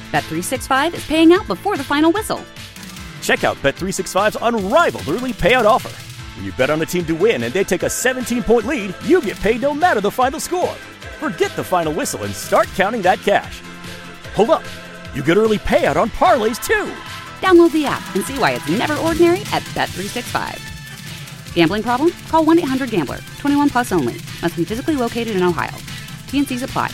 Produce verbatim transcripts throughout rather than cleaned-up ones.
Bet three sixty-five is paying out before the final whistle. Check out Bet three sixty-five's unrivaled early payout offer. When you bet on a team to win and they take a seventeen-point lead, you get paid no matter the final score. Forget the final whistle and start counting that cash. Hold up. You get early payout on parlays, too. Download the app and see why it's never ordinary at Bet three sixty-five. Gambling problem? Call one eight hundred gambler. twenty-one plus only. Must be physically located in Ohio. T and C's apply.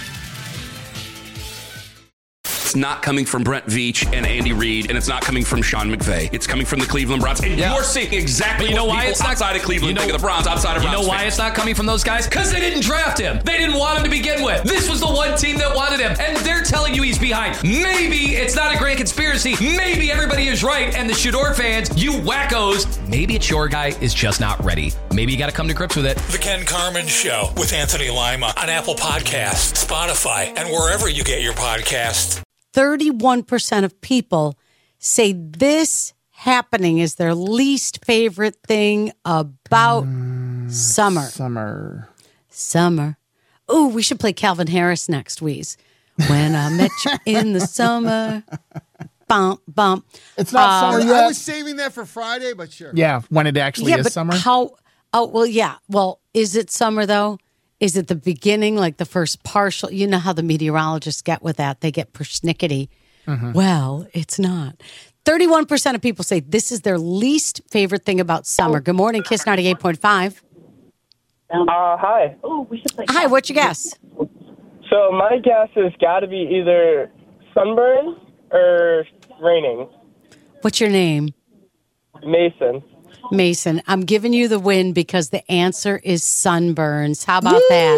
It's not coming from Brent Veach and Andy Reid, and it's not coming from Sean McVay. It's coming from the Cleveland Browns. And yeah. you're seeing exactly you know what why people it's not, outside of Cleveland you know, think of the Browns, outside of You Browns know why fans. it's not coming from those guys? Because they didn't draft him. They didn't want him to begin with. This was the one team that wanted him, and they're telling you he's behind. Maybe it's not a grand conspiracy. Maybe everybody is right, and the Shador fans, you wackos, maybe it's your guy is just not ready. Maybe you got to come to grips with it. The Ken Carman Show with Anthony Lima on Apple Podcasts, Spotify, and wherever you get your podcasts. thirty-one percent of people say this happening is their least favorite thing about mm, summer. Summer. Summer. Oh, we should play Calvin Harris next, Wheeze. When I met you in the summer. Bump, bump. It's not um, summer yet. I was saving that for Friday, but sure. Yeah, when it actually yeah, is but summer. How? Oh, well, yeah. Well, is it summer, though? Is it the beginning, like the first partial? You know how the meteorologists get with that. They get persnickety. Mm-hmm. Well, it's not. thirty-one percent of people say this is their least favorite thing about summer. Good morning, Kiss ninety-eight point five. Uh, hi. Hi, what's your guess? So my guess has got to be either sunburn or raining. What's your name? Mason. Mason, I'm giving you the win because the answer is sunburns. How about Woo! that?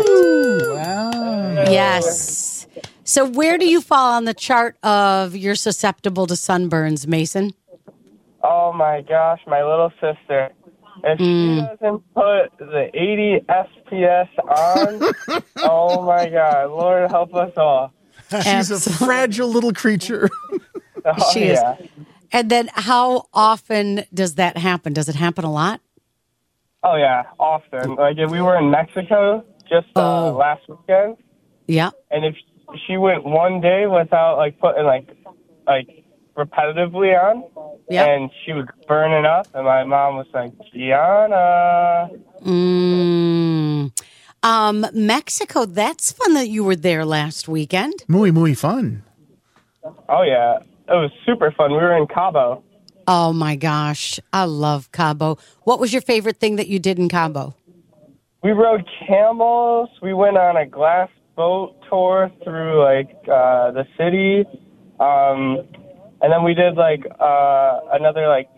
Wow. Yes. So where do you fall on the chart of you're susceptible to sunburns, Mason? Oh, my gosh, my little sister. If mm. she doesn't put the eighty F P S on, oh, my God, Lord help us all. She's a fragile little creature. Oh, she yeah. is. And then how often does that happen? Does it happen a lot? Oh, yeah, often. Like, if we were in Mexico just uh, oh. last weekend. Yeah. And if she went one day without, like, putting, like, like repetitively on, yep. and she was burning up, and my mom was like, Gianna. Mm. Um, Mexico, that's fun that you were there last weekend. Muy, muy fun. Oh, yeah. It was super fun. We were in Cabo. Oh, my gosh. I love Cabo. What was your favorite thing that you did in Cabo? We rode camels. We went on a glass boat tour through, like, uh, the city. Um, and then we did, like, uh, another, like,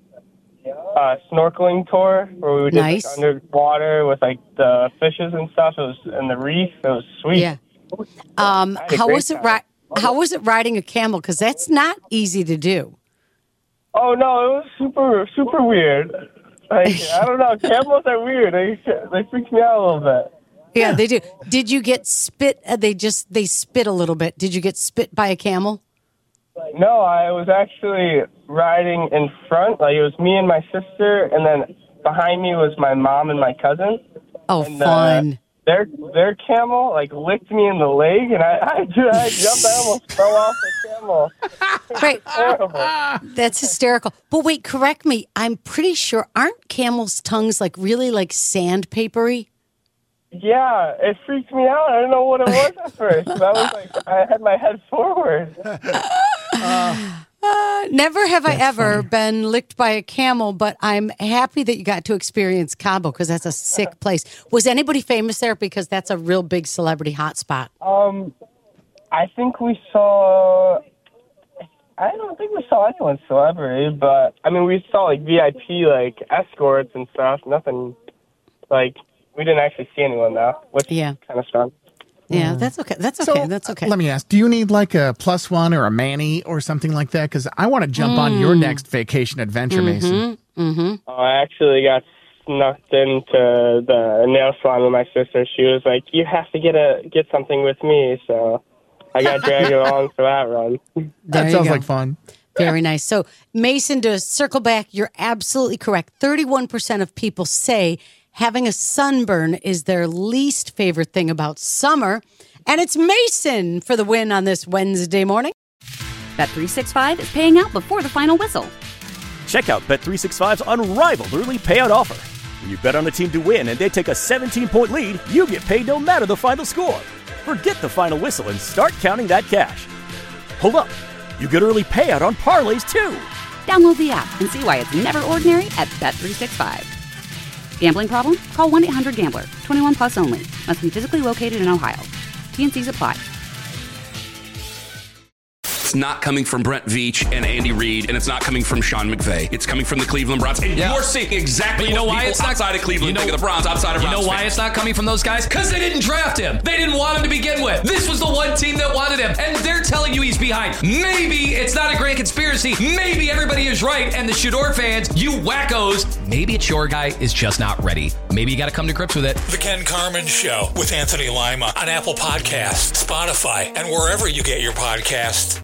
uh, snorkeling tour where we did nice. like, underwater with, like, the fishes and stuff. It was in the reef. It was sweet. Yeah. Um, how was it right? How was it riding a camel? Because that's not easy to do. Oh, no, it was super, super weird. Like, I don't know. Camels are weird. They they freak me out a little bit. Yeah, they do. Did you get spit? Uh, they just, they spit a little bit. Did you get spit by a camel? No, I was actually riding in front. Like, it was me and my sister, and then behind me was my mom and my cousin. Oh, and, fun. Uh, Their their camel like licked me in the leg, and I I, dude, I jumped. I almost fell off the camel. Right, horrible. That's hysterical. But wait, correct me. I'm pretty sure aren't camels' tongues like really like sandpapery? Yeah, it freaked me out. I didn't know what it was at first. I was like, I had my head forward. Uh, uh, never have I ever funny. been licked by a camel, but I'm happy that you got to experience Cabo because that's a sick place. Was anybody famous there? Because that's a real big celebrity hotspot. Um, I think we saw. I don't think we saw anyone celebrity, but I mean, we saw like V I P like escorts and stuff. Nothing like we didn't actually see anyone though, which yeah. is kind of strong. Yeah, that's okay. That's okay. So, that's okay. Let me ask, do you need like a plus one or a Manny or something like that? Because I want to jump mm. on your next vacation adventure, mm-hmm. Mason. Mm-hmm. Oh, I actually got snuck into the nail salon with my sister. She was like, you have to get a get something with me. So I got dragged along for that run. That there sounds like fun. Very nice. So, Mason, to circle back, you're absolutely correct. thirty-one percent of people say having a sunburn is their least favorite thing about summer. And it's Mason for the win on this Wednesday morning. Bet three sixty-five is paying out before the final whistle. Check out Bet three sixty-five's unrivaled early payout offer. When you bet on a team to win and they take a seventeen-point lead, you get paid no matter the final score. Forget the final whistle and start counting that cash. Hold up. You get early payout on parlays, too. Download the app and see why it's never ordinary at Bet three sixty-five. Gambling problem? Call one eight hundred gambler. twenty-one plus only. Must be physically located in Ohio. T N Cs apply. It's not coming from Brent Veach and Andy Reid, and it's not coming from Sean McVay. It's coming from the Cleveland Browns. And yeah. you're seeing exactly but you know what why people it's not, outside of Cleveland you know, think of the Browns, outside of You Browns know why fans. it's not coming from those guys? Because they didn't draft him. They didn't want him to begin with. This was the one team that wanted him, and they're telling you he's behind. Maybe it's not a grand conspiracy. Maybe everybody is right, and the Shador fans, you wackos, maybe it's your guy is just not ready. Maybe you got to come to grips with it. The Ken Carman Show with Anthony Lima on Apple Podcasts, Spotify, and wherever you get your podcasts.